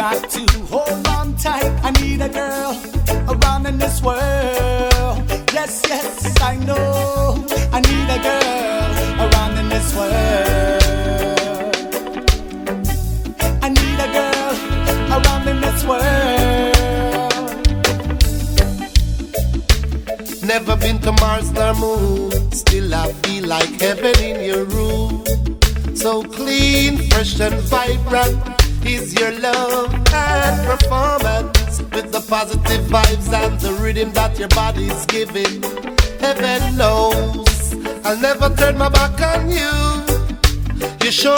got to hold on tight. I need a girl around in this world. Yes, yes, I know. I need a girl around in this world. I need a girl around in this world. Never been to Mars nor Moon, still I feel like heaven in your room. So clean, fresh and vibrant is your love and performance, with the positive vibes and the rhythm that your body's giving. Heaven knows I'll never turn my back on you. You show